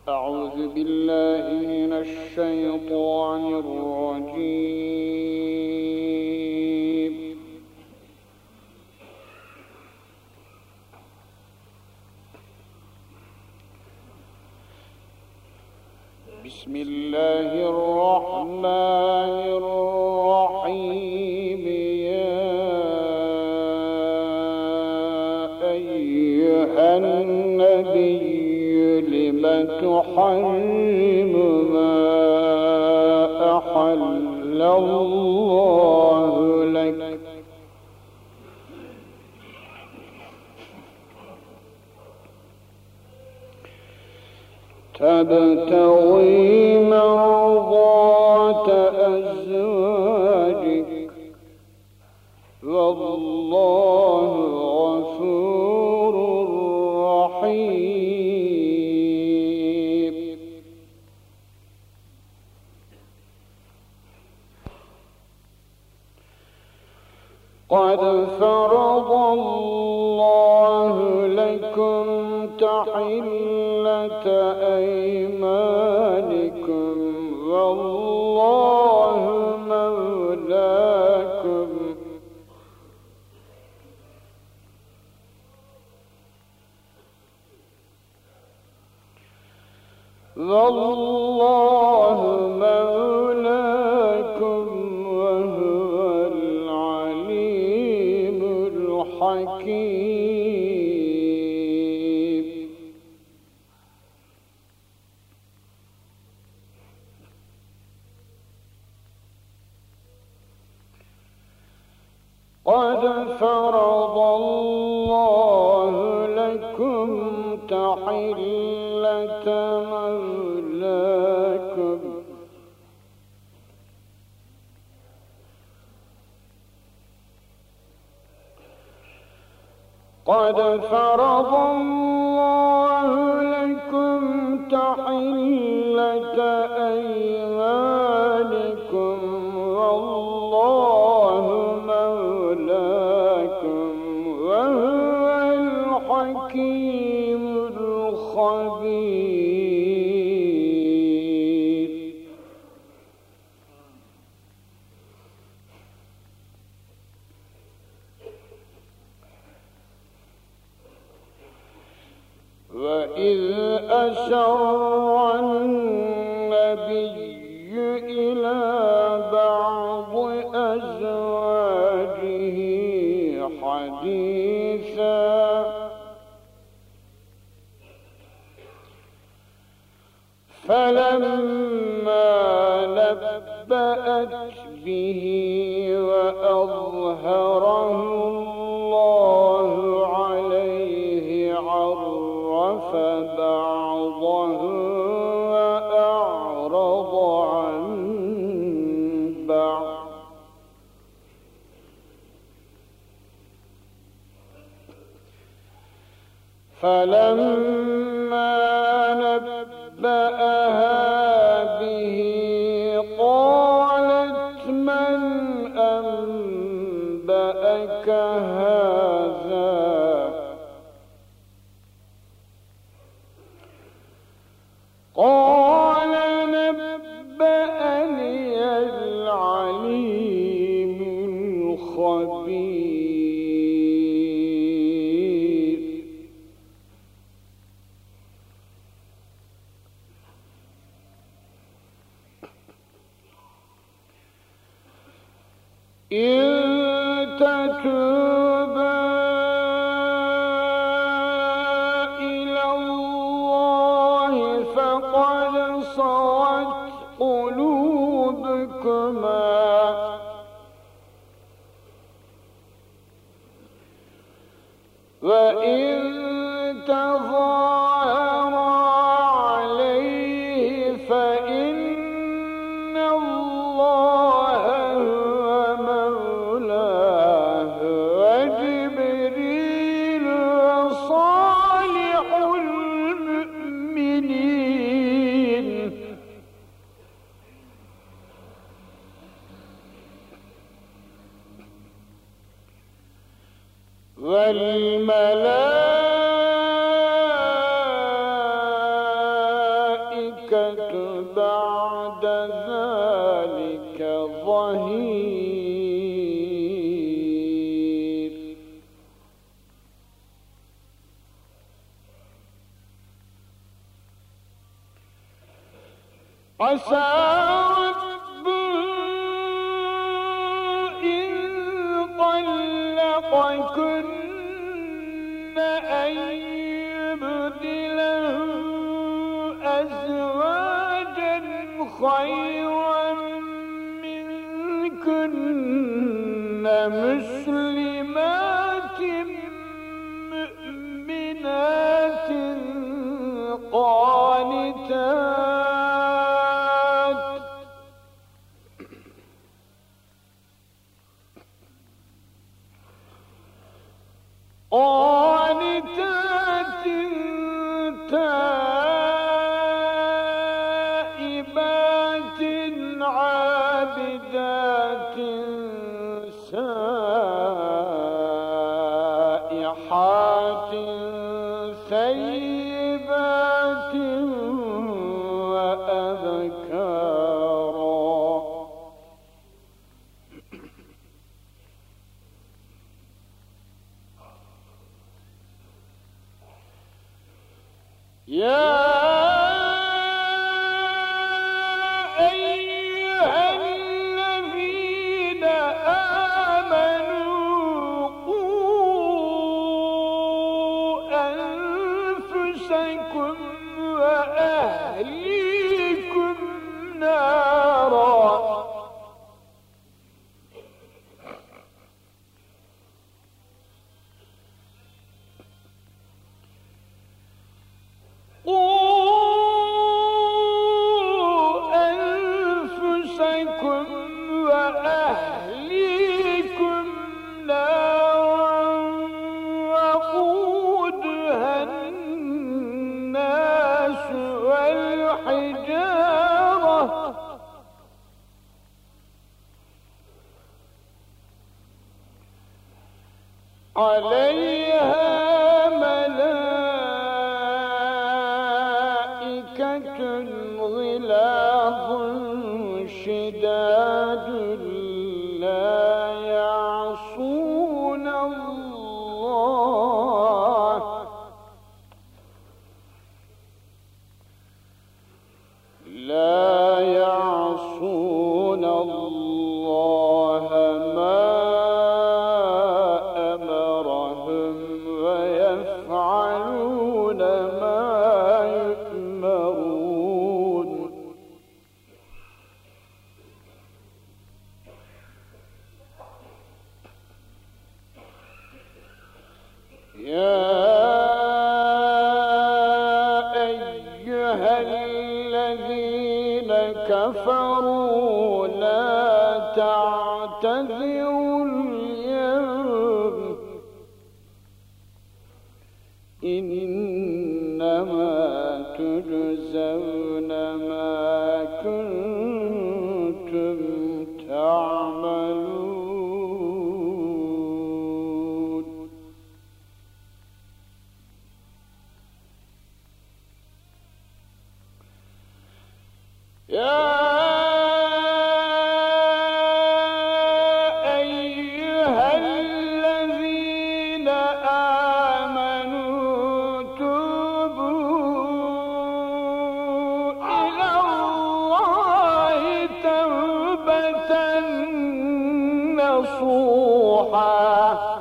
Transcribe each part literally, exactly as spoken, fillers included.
أعوذ بالله من الشيطان الرجيم. بسم الله الرحمن الرحيم. يا أيها النبي لم تحرم ما أحل الله لك تبتغي مرضات أزواجك والله غفور رحيم. قد فرض الله لكم تحلة أيمانكم والله مولاكم والله مولاكم وهو العليم الحكيم. قد فرض الله لكم تحلة مولاكم قد فرض الله لكم تحلة أيمانكم والله مولاكم وهو الحكيم الخبير. وإذ أسر النبي إلى بعض أزواجه حديثا فلما نبأت به وأظهره الله عليه عرف بعضه وأعرض عن بعض فلما نبأها به قالت من أنبأك هذا قال نبأني العليم الخبير. إن تتوبا إلى الله فقد صغت قلوبكما وإن تظاهرا عليه فإن الله هو مولاه وجبريل وصالح المؤمنين والملائكة الملائكة بعد ذلك ظهير. عسى ربه إن طلقكن أن يبدله أزواجا خيرا منكن مسلمات مؤمنات قانتات قانتات تائبات عابدات سائحات ثيبات وأبكارا. يا أيها الذين آمنوا قوا أنفسكم وأهليكم نارا وأهليكم نارا وقودها الناس والحجارة عليها ملائكة غلاظ شداد لا يعصون الله لا يعصون الله ما أمرهم ويفعلون ما يؤمرون. يا أيها الذين كفروا لا تعتذروا اليوم إنما تجزون ما كنتم تعملون. يا أيها الذين آمنوا توبوا إلى الله توبة نصوحا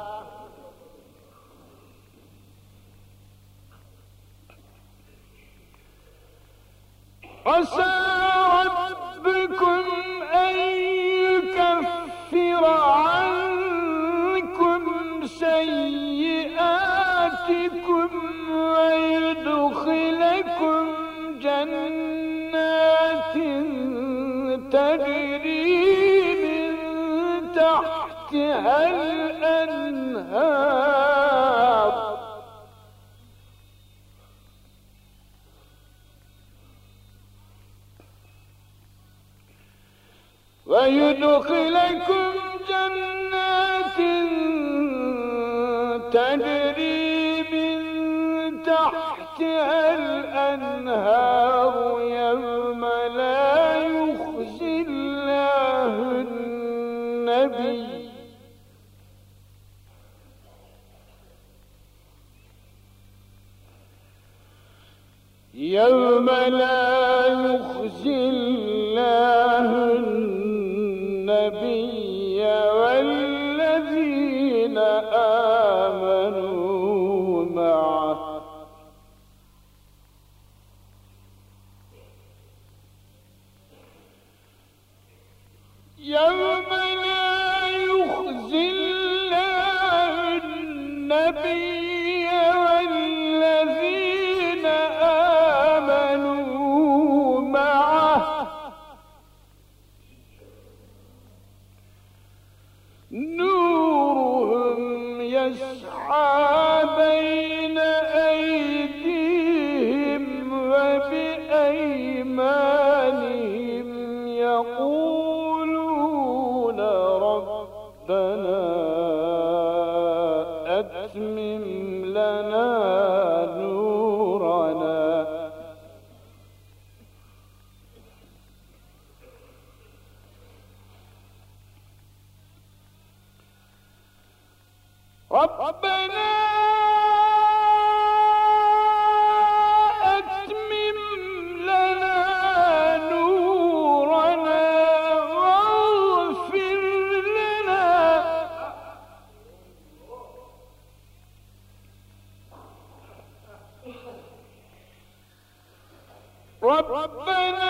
عسى ربكم أن يكفر عنكم سيئاتكم ويدخلكم جنات تجري من تحتها الأنهار ويدخلكم جنات تجري من تحتها الأنهار يوم يوم لا يخزي الله النبي والذين آمنوا معه يوم لا يخزي الله النبي والذين آمنوا معه نورهم يسعى بين أيديهم وبأيمانهم يقولون ربنا أتمم لنا نورنا ربنا أتمم لنا نورنا واغفر لنا ربنا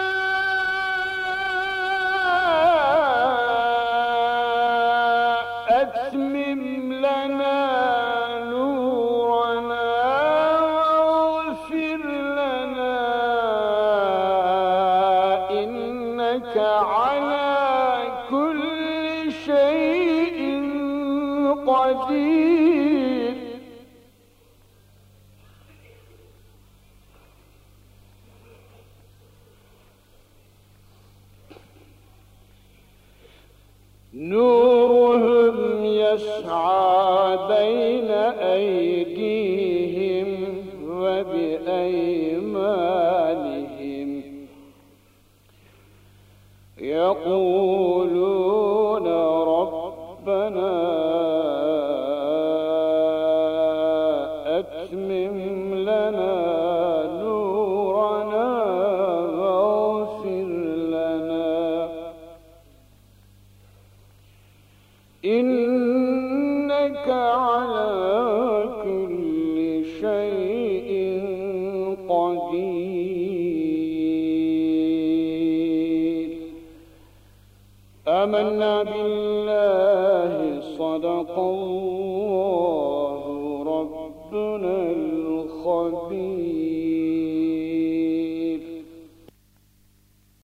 أتمم لنا نورنا واغفر لنا إنك على كل شيء قدير نورهم يسعى بين أيديهم وبأيمانهم يقولون ربنا أتمم لنا نورنا واغفر لنا إنك على كل شيء قدير آمنا بالله صدق الله ربنا الخبير